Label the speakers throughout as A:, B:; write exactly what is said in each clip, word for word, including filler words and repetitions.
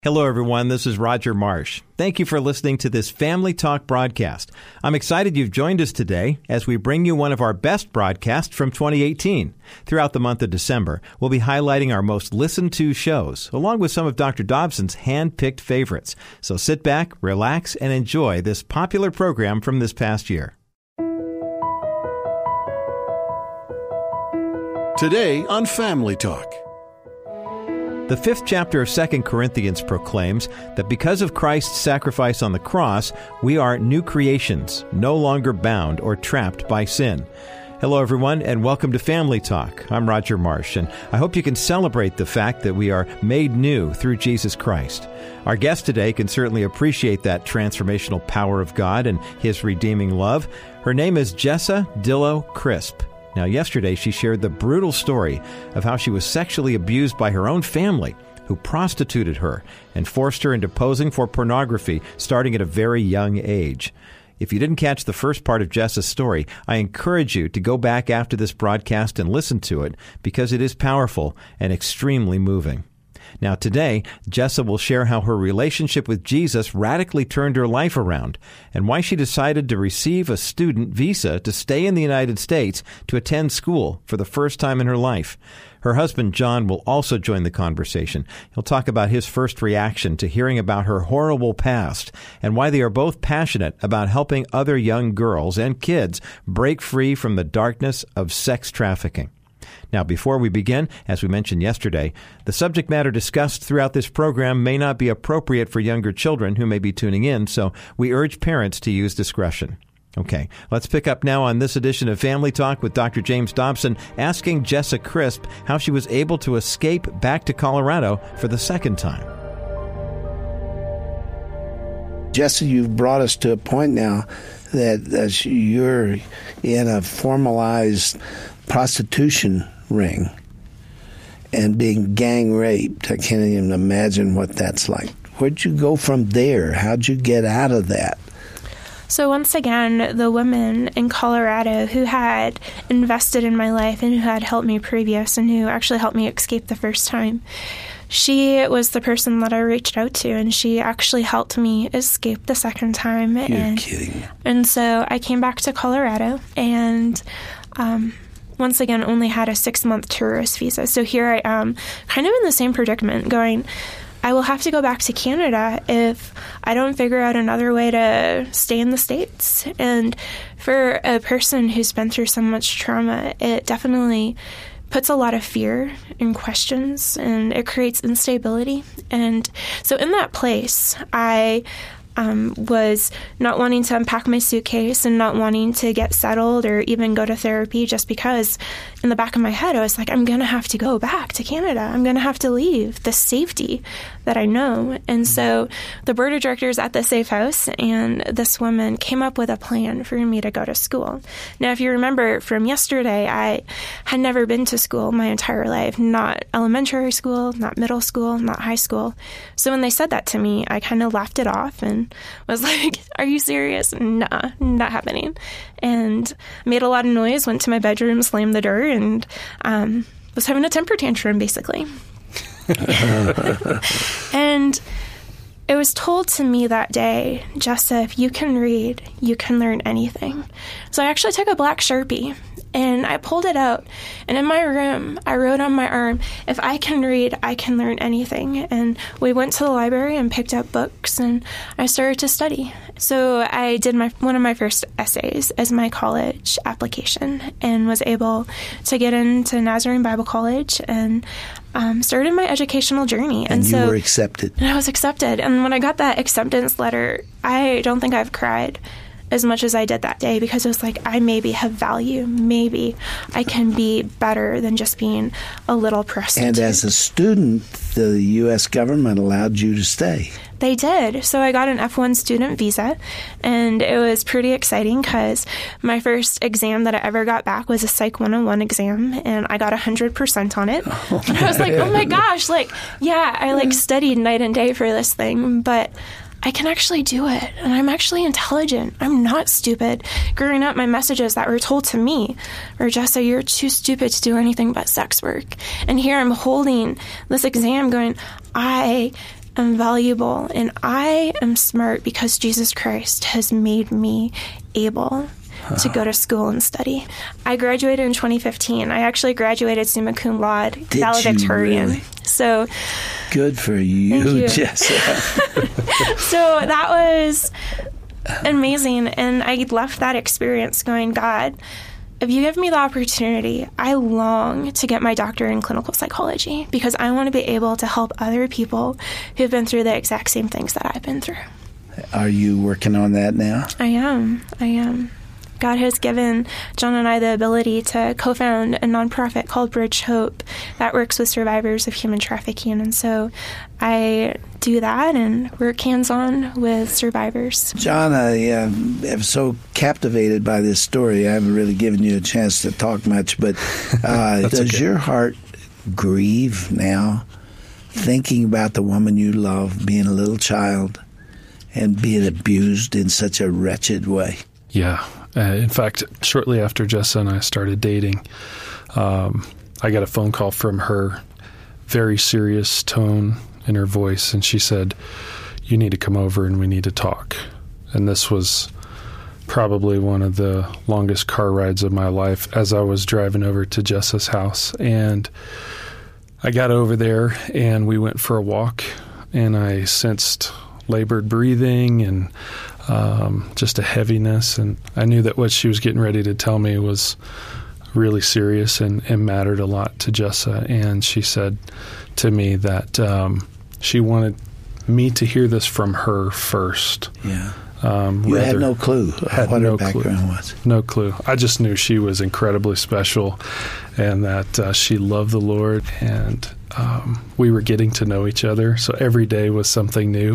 A: Hello, everyone. This is Roger Marsh. Thank you for listening to this Family Talk broadcast. I'm excited you've joined us today as we bring you one of our best broadcasts from twenty eighteen. Throughout the month of December, we'll be highlighting our most listened to shows, along with some of Doctor Dobson's hand-picked favorites. So sit back, relax, and enjoy this popular program from this past year.
B: Today on Family Talk.
A: The fifth chapter of Second Corinthians proclaims that because of Christ's sacrifice on the cross, we are new creations, no longer bound or trapped by sin. Hello, everyone, and welcome to Family Talk. I'm Roger Marsh, and I hope you can celebrate the fact that we are made new through Jesus Christ. Our guest today can certainly appreciate that transformational power of God and His redeeming love. Her name is Jessa Dillow Crisp. Now, yesterday, she shared the brutal story of how she was sexually abused by her own family, who prostituted her and forced her into posing for pornography starting at a very young age. If you didn't catch the first part of Jessa's story, I encourage you to go back after this broadcast and listen to it because it is powerful and extremely moving. Now today, Jessa will share how her relationship with Jesus radically turned her life around and why she decided to receive a student visa to stay in the United States to attend school for the first time in her life. Her husband, John, will also join the conversation. He'll talk about his first reaction to hearing about her horrible past and why they are both passionate about helping other young girls and kids break free from the darkness of sex trafficking. Now, before we begin, as we mentioned yesterday, the subject matter discussed throughout this program may not be appropriate for younger children who may be tuning in, so we urge parents to use discretion. Okay, let's pick up now on this edition of Family Talk with Doctor James Dobson, asking Jessa Crisp how she was able to escape back to Colorado for the second time.
C: Jessa, you've brought us to a point now that, that you're in a formalized prostitution ring and being gang raped. I can't even imagine what that's like. Where'd you go from there? How'd you get out of that?
D: So once again, the woman in Colorado who had invested in my life and who had helped me previous and who actually helped me escape the first time, she was the person that I reached out to, and she actually helped me escape the second time.
C: You're
D: and,
C: kidding.
D: And so I came back to Colorado and um, once again only had a six-month tourist visa. So here I am, kind of in the same predicament, going, I will have to go back to Canada if I don't figure out another way to stay in the States. And for a person who's been through so much trauma, it definitely puts a lot of fear and questions, and it creates instability. And so in that place, I um, was not wanting to unpack my suitcase and not wanting to get settled or even go to therapy, just because in the back of my head, I was like, I'm going to have to go back to Canada. I'm going to have to leave the safety that I know. And so the board of directors at the Safe House and this woman came up with a plan for me to go to school. Now, if you remember from yesterday, I had never been to school my entire life, not elementary school, not middle school, not high school. So when they said that to me, I kind of laughed it off and was like, are you serious? Nah, not happening. And made a lot of noise, went to my bedroom, slammed the door, and um, was having a temper tantrum, basically. And it was told to me that day, Jessa, if you can read, you can learn anything. So I actually took a black Sharpie and I pulled it out. And in my room, I wrote on my arm, if I can read, I can learn anything. And we went to the library and picked up books and I started to study. So I did my one of my first essays as my college application and was able to get into Nazarene Bible College and um, started my educational journey.
C: And, and you so, were accepted.
D: And I was accepted. And when I got that acceptance letter, I don't think I've cried as much as I did that day, because it was like, I maybe have value. Maybe I can be better than just being a little prostitute.
C: And as a student, the U S government allowed you to stay.
D: They did. So I got an F one student visa, and it was pretty exciting because my first exam that I ever got back was a Psych one oh one exam, and I got one hundred percent on it. Oh, and I was like, oh my gosh, like, yeah, I like studied night and day for this thing, but I can actually do it, and I'm actually intelligent. I'm not stupid. Growing up, my messages that were told to me were, Jessa, you're too stupid to do anything but sex work. And here I'm holding this exam going, I am valuable and I am smart because Jesus Christ has made me able to go to school and study. I graduated in twenty fifteen. I actually graduated summa cum laude,
C: Did
D: valedictorian.
C: You really?
D: So
C: good for you,
D: you.
C: Jessica.
D: So that was amazing. And I left that experience going, God, if you give me the opportunity, I long to get my doctorate in clinical psychology because I want to be able to help other people who've been through the exact same things that I've been through.
C: Are you working on that now?
D: I am. I am. God has given John and I the ability to co-found a nonprofit called Bridge Hope that works with survivors of human trafficking. And so I do that and work hands-on with survivors.
C: John, I uh, am so captivated by this story. I haven't really given you a chance to talk much, but uh, does
E: okay.
C: your heart grieve now thinking about the woman you love being a little child and being abused in such a wretched way?
E: Yeah. Uh, in fact, shortly after Jessa and I started dating, um, I got a phone call from her, very serious tone in her voice, and she said, you need to come over and we need to talk. And this was probably one of the longest car rides of my life as I was driving over to Jessa's house. And I got over there and we went for a walk, and I sensed labored breathing and um, just a heaviness. And I knew that what she was getting ready to tell me was really serious and, and mattered a lot to Jessa. And she said to me that um, she wanted me to hear this from her first.
C: Yeah.
E: Um,
C: you
E: rather,
C: had no clue
E: had
C: what
E: no
C: her background
E: clue.
C: was.
E: No clue. I just knew she was incredibly special and that uh, she loved the Lord, and um, we were getting to know each other. So every day was something new.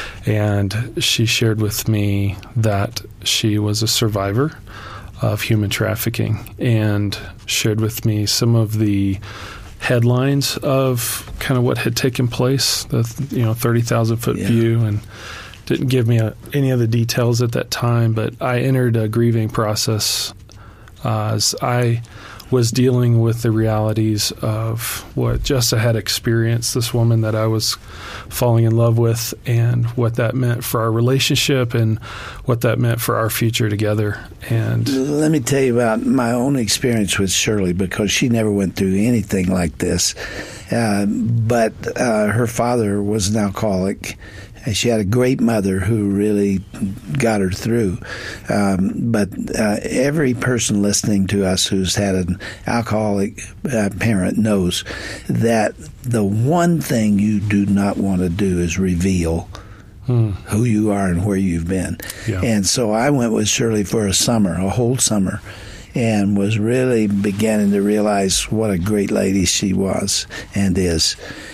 E: And she shared with me that she was a survivor of human trafficking and shared with me some of the headlines of kind of what had taken place, the you know thirty thousand foot
C: yeah.
E: view, and didn't give me a, any of the details at that time, but I entered a grieving process uh, as I was dealing with the realities of what Jessa had experienced, this woman that I was falling in love with, and what that meant for our relationship and what that meant for our future together. And
C: let me tell you about my own experience with Shirley, because she never went through anything like this. Uh, but uh, her father was an alcoholic. She had a great mother who really got her through. Um, but uh, every person listening to us who's had an alcoholic uh, parent knows that the one thing you do not want to do is reveal hmm. who you are and where you've been. Yeah. And so I went with Shirley for a summer, a whole summer, and was really beginning to realize what a great lady she was and is.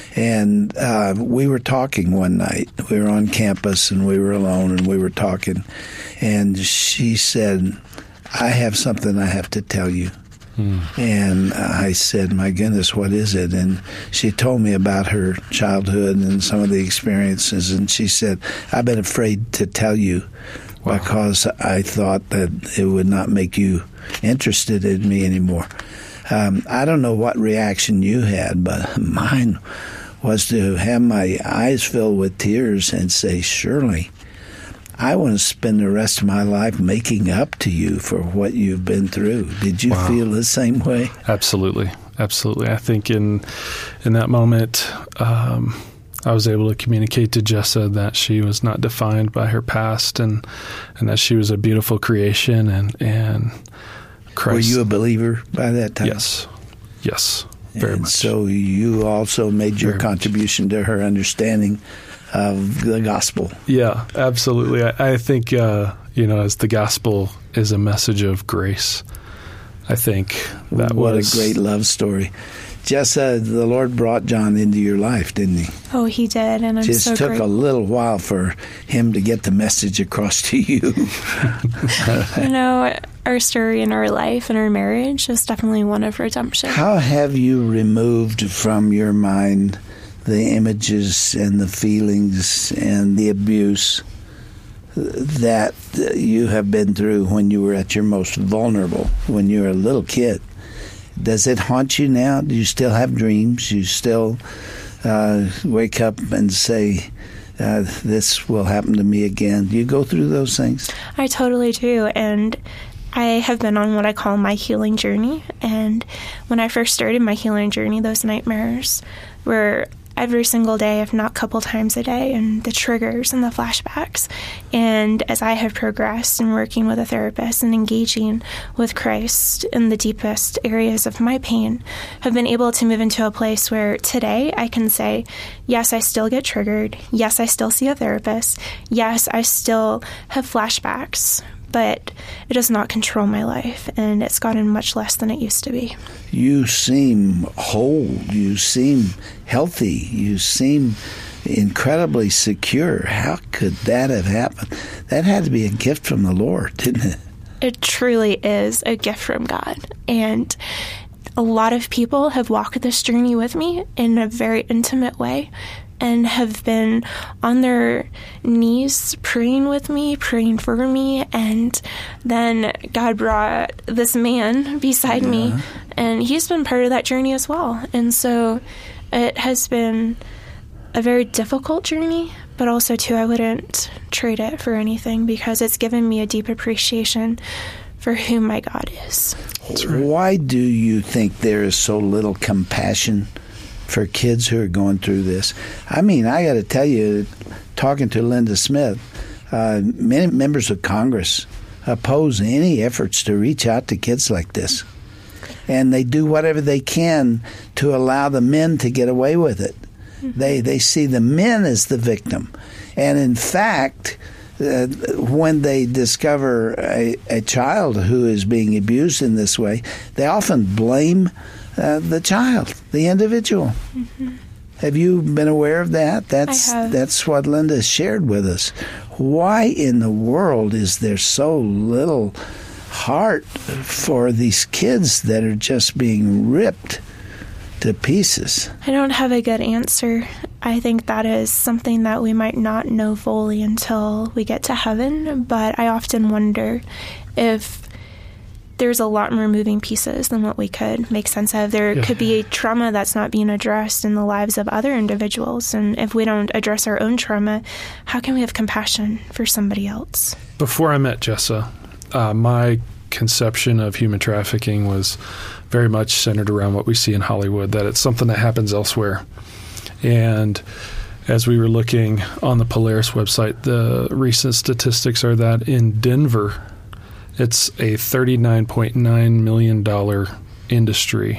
C: And uh, we were talking one night. We were on campus, and we were alone, and we were talking. And she said, I have something I have to tell you. Hmm. And I said, my goodness, what is it? And she told me about her childhood and some of the experiences. And she said, I've been afraid to tell you wow. because I thought that it would not make you interested in me anymore. Um, I don't know what reaction you had, but mine was to have my eyes filled with tears and say, Shirley, I want to spend the rest of my life making up to you for what you've been through. Did you wow. feel the same way?
E: Absolutely. Absolutely. I think in in that moment, um, I was able to communicate to Jessa that she was not defined by her past, and, and that she was a beautiful creation, and, and Christ.
C: Were you a believer by that time?
E: Yes. Yes. Very
C: and
E: much.
C: So you also made your Very contribution much. to her understanding of the gospel.
E: Yeah, absolutely. I, I think, uh, you know, as the gospel is a message of grace, I think that
C: what
E: was...
C: a great love story. Jessa, the Lord brought John into your life, didn't he?
D: Oh, he did, and I'm
C: Just
D: so
C: took
D: grateful.
C: a little while for him to get the message across to you.
D: You know, our story in our life and our marriage is definitely one of redemption.
C: How have you removed from your mind the images and the feelings and the abuse that you have been through when you were at your most vulnerable, when you were a little kid? Does it haunt you now? Do you still have dreams? You still uh, wake up and say, uh, this will happen to me again? Do you go through those things?
D: I totally do. And I have been on what I call my healing journey. And when I first started my healing journey, those nightmares were every single day, if not a couple times a day, and the triggers and the flashbacks. And as I have progressed in working with a therapist and engaging with Christ in the deepest areas of my pain, have been able to move into a place where today I can say, yes, I still get triggered. Yes, I still see a therapist. Yes, I still have flashbacks, but it does not control my life, and it's gotten much less than it used to be.
C: You seem whole. You seem healthy. You seem incredibly secure. How could that have happened? That had to be a gift from the Lord, didn't it?
D: It truly is a gift from God. And a lot of people have walked this journey with me in a very intimate way, and have been on their knees praying with me, praying for me, and then God brought this man beside yeah. me, and he's been part of that journey as well. And so it has been a very difficult journey, but also, too, I wouldn't trade it for anything, because it's given me a deep appreciation for who my God is.
C: Right. Why do you think there is so little compassion for kids who are going through this? I mean, I got to tell you, talking to Linda Smith, uh, many members of Congress oppose any efforts to reach out to kids like this. And they do whatever they can to allow the men to get away with it. Mm-hmm. They, they see the men as the victim. And in fact, uh, when they discover a, a child who is being abused in this way, they often blame Uh, the child, the individual. Mm-hmm. Have you been aware of that? That's
D: I have.
C: That's what Linda shared with us. Why in the world is there so little heart for these kids that are just being ripped to pieces?
D: I don't have a good answer. I think that is something that we might not know fully until we get to heaven, but I often wonder if there's a lot more moving pieces than what we could make sense of. There yeah. could be a trauma that's not being addressed in the lives of other individuals. And if we don't address our own trauma, how can we have compassion for somebody else?
E: Before I met Jessa, uh, my conception of human trafficking was very much centered around what we see in Hollywood, that it's something that happens elsewhere. And as we were looking on the Polaris website, the recent statistics are that in Denver, it's a thirty-nine point nine million dollars industry.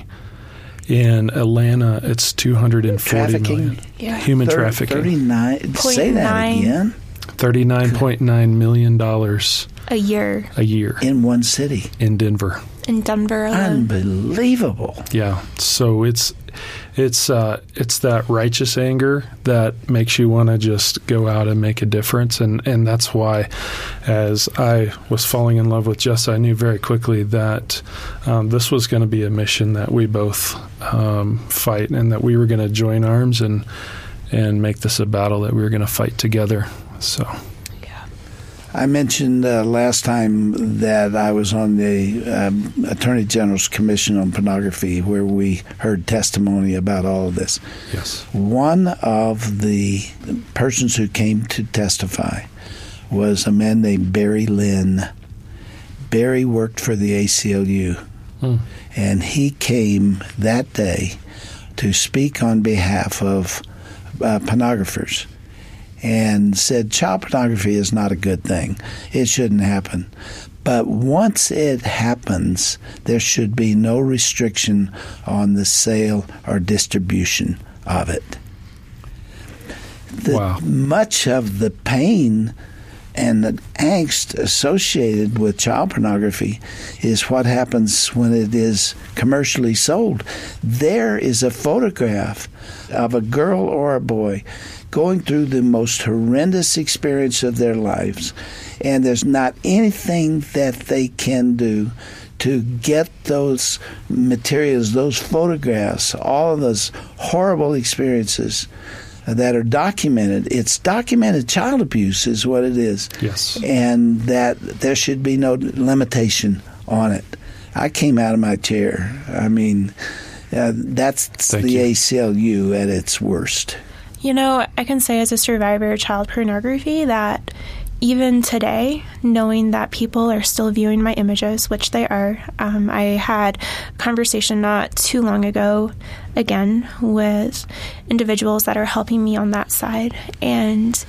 E: In Atlanta, it's two hundred forty million dollars.
D: Yeah.
E: Human
C: Thir-
E: trafficking.
C: thirty-nine Say that again.
E: thirty-nine point nine million dollars
D: a year.
E: A year.
C: In one city.
E: In Denver.
D: In Denver alone.
C: Unbelievable.
E: Yeah. So it's it's uh, it's that righteous anger that makes you want to just go out and make a difference. And, and that's why, as I was falling in love with Jessa, I knew very quickly that um, this was going to be a mission that we both um, fight, and that we were going to join arms and and make this a battle that we were going to fight together. So.
C: I mentioned uh, last time that I was on the um, Attorney General's Commission on Pornography, where we heard testimony about all of this.
E: Yes.
C: One of the persons who came to testify was a man named Barry Lynn. Barry worked for the A C L U, hmm. and he came that day to speak on behalf of uh, pornographers, and said child pornography is not a good thing. It shouldn't happen. But once it happens, there should be no restriction on the sale or distribution of it. The,
E: wow.
C: Much of the pain and the angst associated with child pornography is what happens when it is commercially sold. There is a photograph of a girl or a boy going through the most horrendous experience of their lives, and there's not anything that they can do to get those materials, those photographs, all of those horrible experiences that are documented. It's documented child abuse is what it is.
E: Yes.
C: And that there should be no limitation on it. I came out of my chair. I mean, Uh, that's
E: Thank
C: the
E: you.
C: A C L U at its worst.
D: You know, I can say as a survivor of child pornography that even today, knowing that people are still viewing my images, which they are, um, I had a conversation not too long ago, again, with individuals that are helping me on that side. And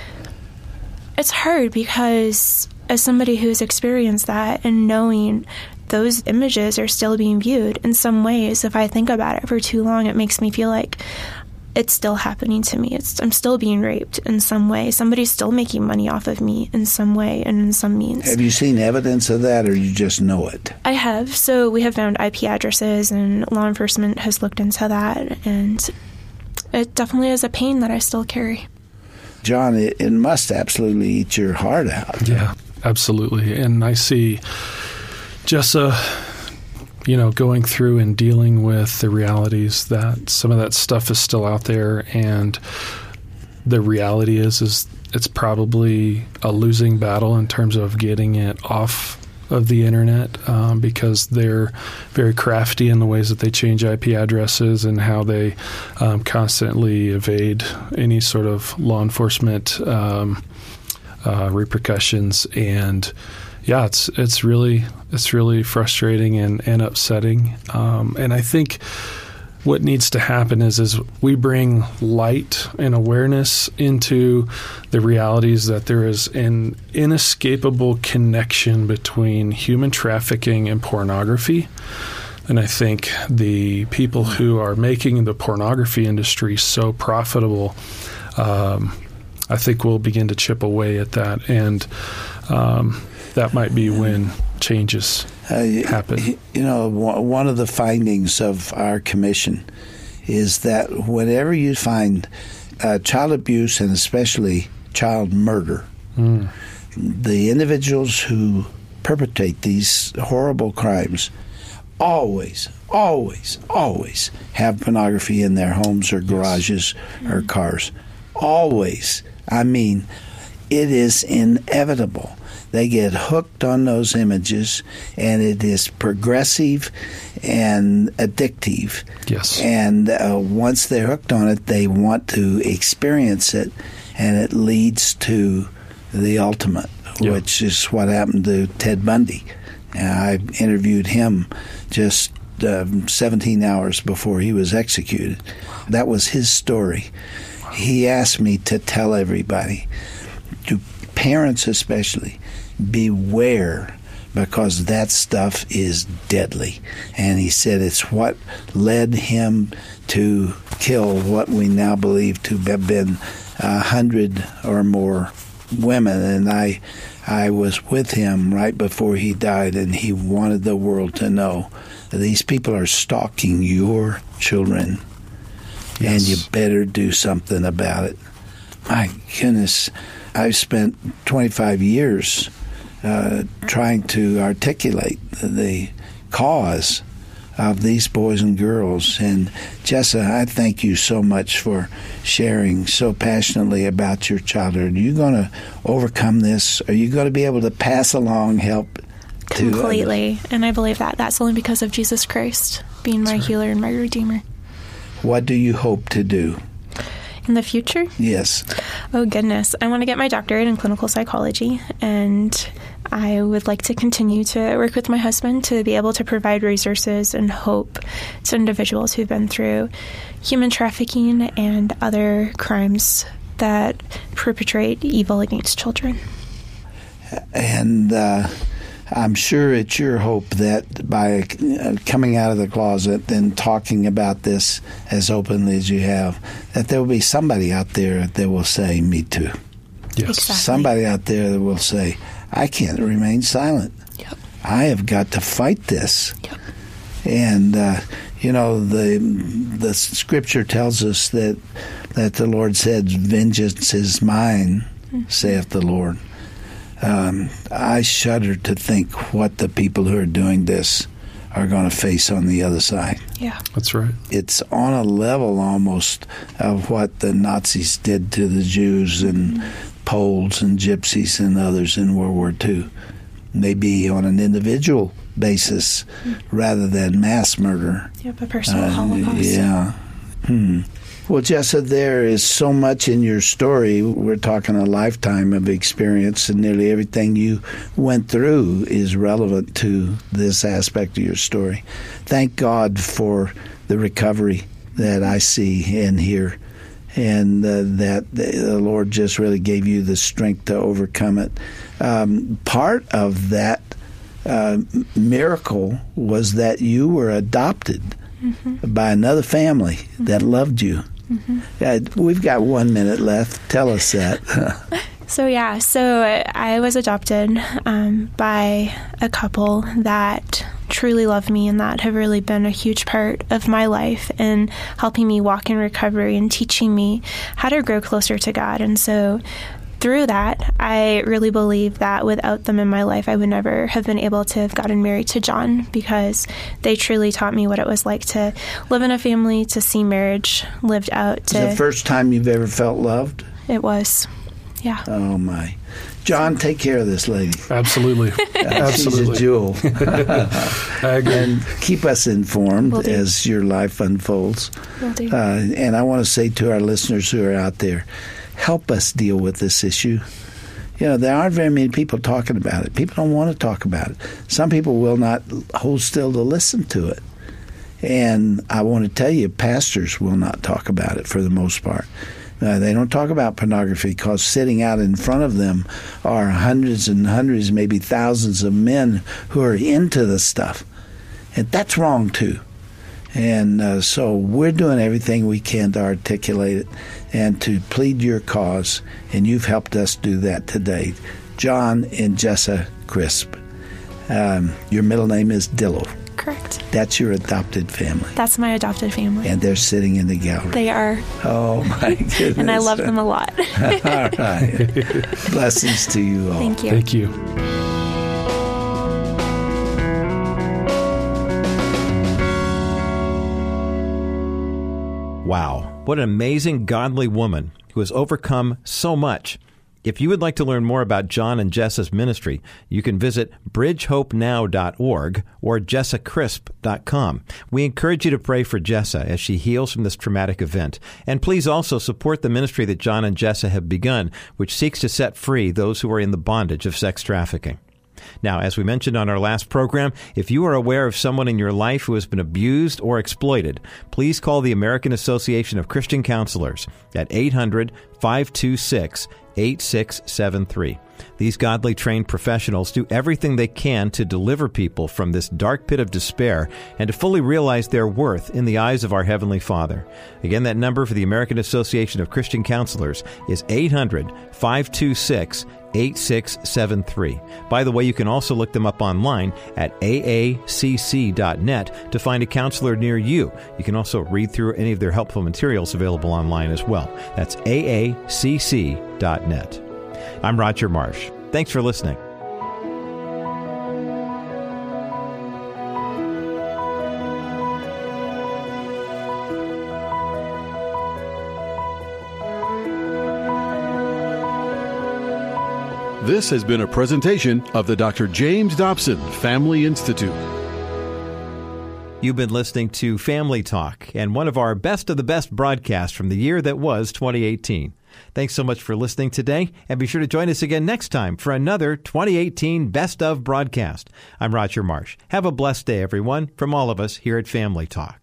D: it's hard because as somebody who's experienced that and knowing those images are still being viewed in some ways, if I think about it for too long, it makes me feel like it's still happening to me. It's, I'm still being raped in some way. Somebody's still making money off of me in some way and in some means.
C: Have you seen evidence of that, or you just know it?
D: I have. So we have found I P addresses, and law enforcement has looked into that, and it definitely is a pain that I still carry.
C: John, it, it must absolutely eat your heart out.
E: Yeah, absolutely. And I see Jessa, you know, going through and dealing with the realities that some of that stuff is still out there, and the reality is is it's probably a losing battle in terms of getting it off of the internet, um, because they're very crafty in the ways that they change I P addresses and how they um, constantly evade any sort of law enforcement um, uh, repercussions. And yeah, it's it's really it's really frustrating and, and upsetting. Um, and I think what needs to happen is is we bring light and awareness into the realities that there is an inescapable connection between human trafficking and pornography. And I think the people who are making the pornography industry so profitable, um, I think will begin to chip away at that. And um, that might be when changes
C: Uh,
E: happen.
C: You know, one of the findings of our commission is that whenever you find uh, child abuse and especially child murder, mm. the individuals who perpetrate these horrible crimes always, always, always have pornography in their homes or garages yes. or cars. Always. I mean, it is inevitable. They get hooked on those images, and it is progressive and addictive.
E: Yes.
C: And uh, once they're hooked on it, they want to experience it, and it leads to the ultimate, yeah. which is what happened to Ted Bundy. And I interviewed him just uh, seventeen hours before he was executed. That was his story. He asked me to tell everybody, to parents especially, beware, because that stuff is deadly. And he said it's what led him to kill what we now believe to have been a hundred or more women. And I I was with him right before he died, and he wanted the world to know that these people are stalking your children, yes. and you better do something about it. My goodness, I've spent twenty-five years uh, trying to articulate the cause of these boys and girls. And Jessa, I thank you so much for sharing so passionately about your childhood. Are you going to overcome this? Are you going to be able to pass along help to
D: completely?
C: Others?
D: And I believe that that's only because of Jesus Christ being my
E: right.
D: healer and my redeemer.
C: What do you hope to do
D: in the future?
C: Yes.
D: Oh, goodness. I want to get my doctorate in clinical psychology, and I would like to continue to work with my husband to be able to provide resources and hope to individuals who've been through human trafficking and other crimes that perpetrate evil against children.
C: And uh, I'm sure it's your hope that by uh, coming out of the closet and talking about this as openly as you have, that there will be somebody out there that will say, me too.
E: Yes.
D: Exactly.
C: Somebody out there that will say, I can't remain silent.
D: Yep.
C: I have got to fight this.
D: Yep.
C: And, uh, you know, the the scripture tells us that, that the Lord said, vengeance is mine, mm-hmm. saith the Lord. Um, I shudder to think what the people who are doing this are going to face on the other side.
D: Yeah.
E: That's right.
C: It's on a level almost of what the Nazis did to the Jews and mm-hmm. Poles and Gypsies and others in World War Two. Maybe on an individual basis rather than mass murder.
D: Yep, a personal
C: Uh,
D: holocaust.
C: Yeah. Hmm. Well, Jessa, there is so much in your story. We're talking a lifetime of experience, and nearly everything you went through is relevant to this aspect of your story. Thank God for the recovery that I see and hear, and uh, that the Lord just really gave you the strength to overcome it. Um, part of that uh, miracle was that you were adopted mm-hmm. by another family mm-hmm. that loved you. Mm-hmm. Uh, we've got one minute left. Tell us that.
D: So, yeah, so I was adopted um, by a couple that truly love me and that have really been a huge part of my life in helping me walk in recovery and teaching me how to grow closer to God. And so through that, I really believe that without them in my life, I would never have been able to have gotten married to John, because they truly taught me what it was like to live in a family, to see marriage lived out. To,
C: Is it the first time you've ever felt loved?
D: It was, yeah.
C: Oh, my. John, take care of this lady.
E: Absolutely.
C: Uh,
E: Absolutely.
C: She's a jewel.
E: I agree.
C: And keep us informed
D: Will do.
C: as your life unfolds.
D: Will do.
C: Uh, and I want to say to our listeners who are out there, help us deal with this issue. You know, there aren't very many people talking about it. People don't want to talk about it. Some people will not hold still to listen to it. And I want to tell you, pastors will not talk about it for the most part. Uh, they don't talk about pornography because sitting out in front of them are hundreds and hundreds, maybe thousands of men who are into the stuff. And that's wrong, too. And uh, so we're doing everything we can to articulate it and to plead your cause, and you've helped us do that today. John and Jessa Crisp. Um, your middle name is Dillow.
D: Correct.
C: That's your adopted family.
D: That's my adopted family.
C: And they're sitting in the gallery.
D: They are.
C: Oh, my goodness.
D: And I love them a lot.
C: All right. Blessings to you all.
D: Thank you.
E: Thank you.
A: Wow, what an amazing, godly woman who has overcome so much. If you would like to learn more about John and Jessa's ministry, you can visit bridge hope now dot org or jessa crisp dot com. We encourage you to pray for Jessa as she heals from this traumatic event. And please also support the ministry that John and Jessa have begun, which seeks to set free those who are in the bondage of sex trafficking. Now, as we mentioned on our last program, if you are aware of someone in your life who has been abused or exploited, please call the American Association of Christian Counselors at eight hundred, five two six, eight six seven three. These godly trained professionals do everything they can to deliver people from this dark pit of despair and to fully realize their worth in the eyes of our Heavenly Father. Again, that number for the American Association of Christian Counselors is eight hundred, five two six, eight six seven three. By the way, you can also look them up online at A A C C dot net to find a counselor near you. You can also read through any of their helpful materials available online as well. That's A A C C dot net. I'm Roger Marsh. Thanks for listening.
B: This has been a presentation of the Doctor James Dobson Family Institute.
A: You've been listening to Family Talk and one of our best of the best broadcasts from the year that was twenty eighteen. Thanks so much for listening today, and be sure to join us again next time for another twenty eighteen Best of broadcast. I'm Roger Marsh. Have a blessed day, everyone, from all of us here at Family Talk.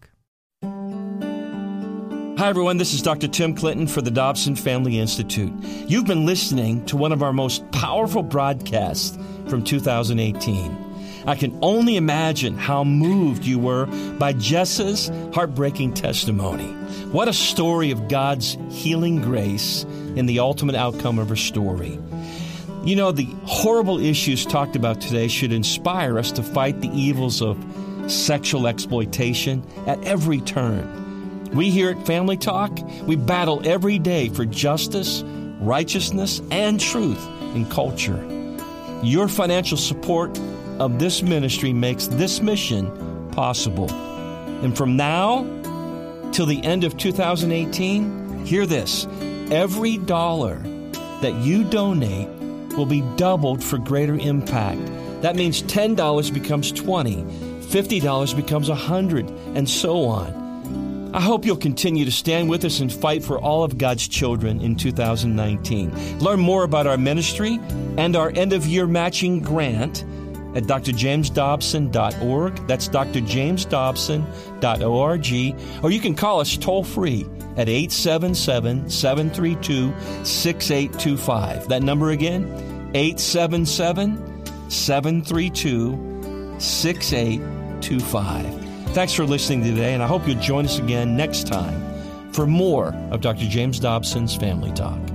F: Hi, everyone. This is Doctor Tim Clinton for the Dobson Family Institute. You've been listening to one of our most powerful broadcasts from two thousand eighteen. I can only imagine how moved you were by Jessa's heartbreaking testimony. What a story of God's healing grace and the ultimate outcome of her story. You know, the horrible issues talked about today should inspire us to fight the evils of sexual exploitation at every turn. We here at Family Talk, we battle every day for justice, righteousness, and truth in culture. Your financial support of this ministry makes this mission possible. And from now till the end of two thousand eighteen, hear this, every dollar that you donate will be doubled for greater impact That means ten dollars becomes twenty dollars, fifty dollars becomes one hundred dollars, and so on. I hope you'll continue to stand with us and fight for all of God's children in two thousand nineteen. Learn more about our ministry and our end-of-year matching grant at d r james dobson dot org. That's d r james dobson dot org. Or you can call us toll-free at eight seven seven, seven three two, six eight two five. That number again, eight seven seven, seven three two, six eight two five. Thanks for listening today, and I hope you'll join us again next time for more of Doctor James Dobson's Family Talk.